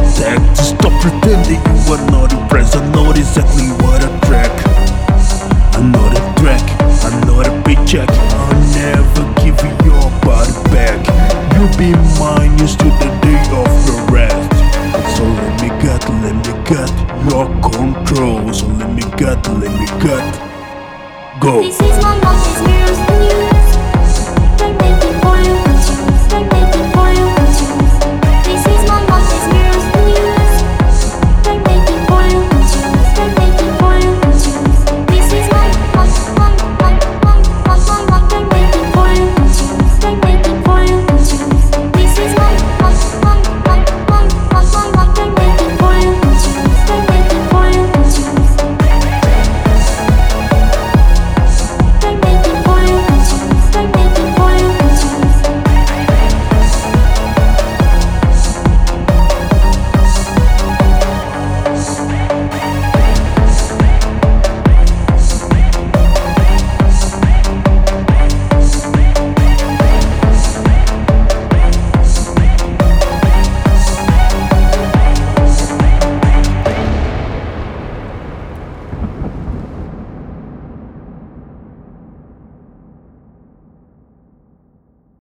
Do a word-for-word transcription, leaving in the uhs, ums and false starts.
attack. Just stop pretending you are not impressed. I know exactly what I track. I know the track, I know the paycheck. I'll never give you your body back. You'll be mine just to the day of your rest. So let me get, let me get your control. So let me get, let me get, go. This is my monkey's music.